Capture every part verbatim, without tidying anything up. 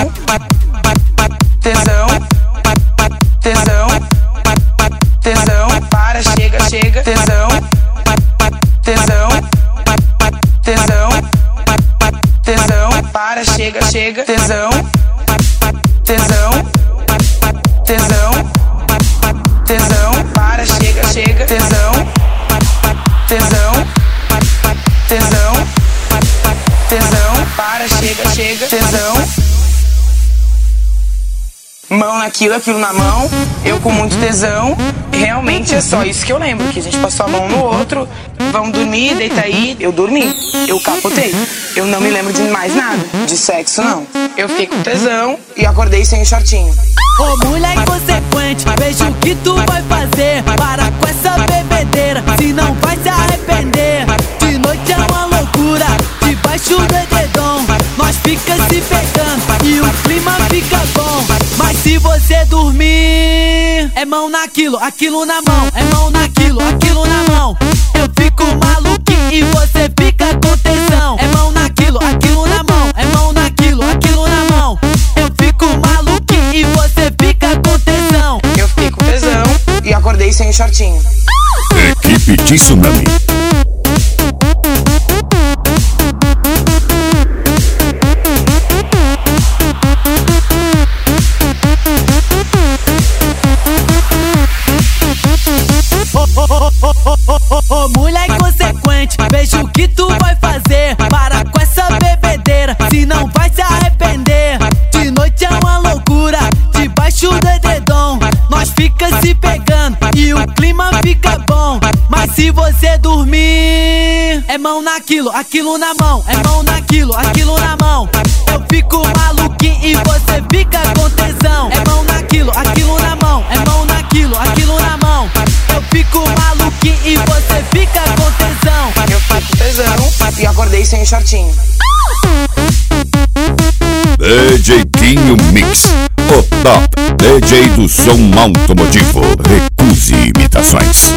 mão, tesão, tesão, tesão, para, chega, chega, tesão, tesão, tesão, tesão, para, chega, chega, tesão, tesão, tesão, tesão, para, chega, chega, tesão, tesão, tesão, tesão, para, chega, chega, tesão. Mão naquilo, aquilo na mão, eu com muito tesão. Realmente é só isso que eu lembro, que a gente passou a mão no outro. Vamos dormir, deita aí. Eu dormi, eu capotei. Eu não me lembro de mais nada, de sexo não. Eu fiquei com tesão e acordei sem o shortinho. Ô mulher inconsequente, veja o que tu vai fazer. Para com essa bebedeira, se não vai se arrepender. De noite é uma loucura, debaixo do edredom. Nós fica se pegando e o clima fica bom. Mas se você dormir, é mão naquilo, aquilo na mão. É mão naquilo, aquilo na mão. Eu fico maluquinho e você fica com tesão. É mão naquilo, aquilo na mão. É mão naquilo, aquilo na mão. Eu fico maluquinho e você fica com tesão. Eu fiquei com tesão e acordei sem o shortinho. Equipe Tsunami. Ô mulher inconsequente, veja o que tu vai fazer. Para com essa bebedeira, se não vai se arrepender. De noite é uma loucura, debaixo do edredom. Nós fica se pegando e o clima fica bom. Mas se você dormir, é mão naquilo, aquilo na mão. É mão naquilo, aquilo na mão. Eu fico maluquinho e você fica com tesão. É mão naquilo, aquilo na mão. É mão naquilo, aquilo na mão. Eu fico maluquinho e você fica com tesão. Eu fiquei com tesão e acordei sem o shortinho. D J Quinho Mix, o top D J do som automotivo. Recuse imitações.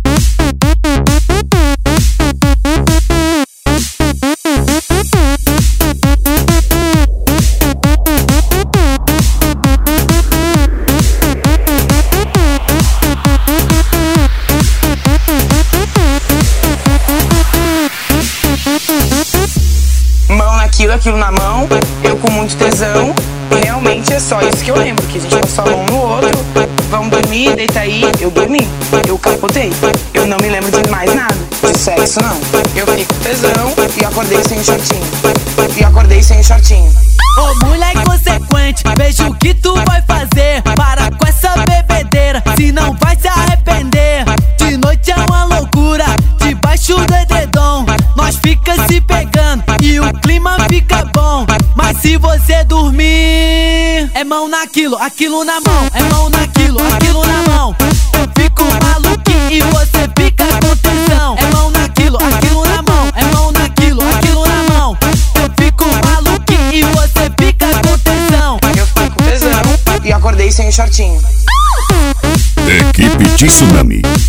Mão naquilo, aquilo na mão, eu com muito tesão. Realmente é só isso que eu lembro, que a gente passou a mão no outro. Vamos dormir, deita aí. Eu dormi, eu capotei. Eu não me lembro de mais nada, de sexo não. Eu fiquei com tesão e acordei sem o shortinho. E acordei sem o shortinho. Ô mulher inconsequente, veja o que tu vai fazer. Para com essa bebedeira, se não vai se arrepender. De noite é uma loucura, debaixo do edredom. Nós fica se pegando e o clima fica bom. Mas se você dormir, é mão naquilo, aquilo na mão. É mão naquilo, aquilo na mão. Eu fico maluquinho e você fica com tesão. É mão naquilo, aquilo na mão. É mão naquilo, aquilo na mão. Eu fico maluquinho e você fica com tesão. Eu fiquei com tesão e acordei sem o shortinho. Equipe Tsunami.